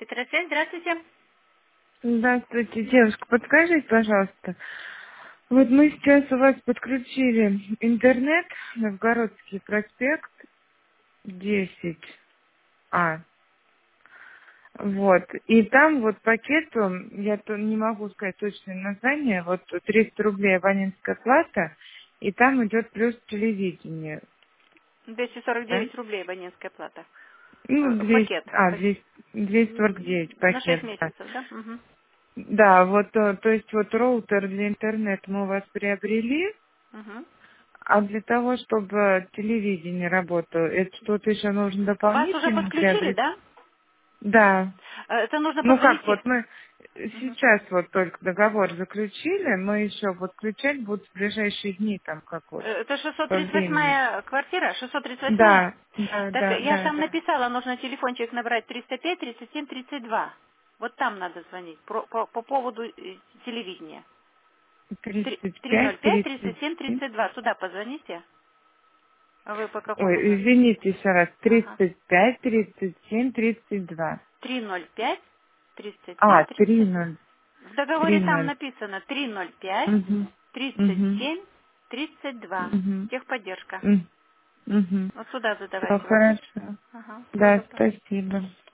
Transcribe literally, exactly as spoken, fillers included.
Петросвет, здравствуйте. Здравствуйте, девушка, подскажите, пожалуйста. Вот мы сейчас у вас подключили интернет, Новгородский проспект десять А. Вот. И там вот пакету, я то не могу сказать точное название, вот триста рублей абонентская плата, и там идет плюс телевидение, двести сорок да? девять рублей абонентская плата. Ну, Э, двести, Пакет. а, Пак- двести, двести сорок м, девять На шесть пакет, да. месяцев, да? Мгм. Да, вот, э, то есть вот роутер для интернета мы у вас приобрели, Мгм. а для того, чтобы телевидение работало, это что-то еще нужно Вас уже дополнительно подключили, приобрести? да? Да. Э, Это нужно Ну как, подзавести. вот мы Мгм. сейчас вот только договор заключили, мы еще вот включать будут в ближайшие дни, там как вот, Э, Это по времени. шестьсот тридцать восьмая квартира? шестьсот тридцать восьмая? Да, да, Так да, я да, сам да. написала, нужно телефончик набрать триста пять тридцать семь тридцать два. Вот там надо звонить про- по, по поводу э, телевидения. Три- тридцать пять, триста пять тридцать тридцать семь семь. тридцать два. Туда позвоните. А вы по какому Ой, номеру? извините еще раз, Ага. тридцать пять, тридцать семь, тридцать два. триста пять тридцать семь А, три тридцать два. ноль, В договоре три там ноль. написано триста пять Угу, тридцать угу, семь тридцать два. угу. Техподдержка. Угу. Вот сюда Все задавайте вопрос. хорошо. Ага, все, Да, добро. спасибо.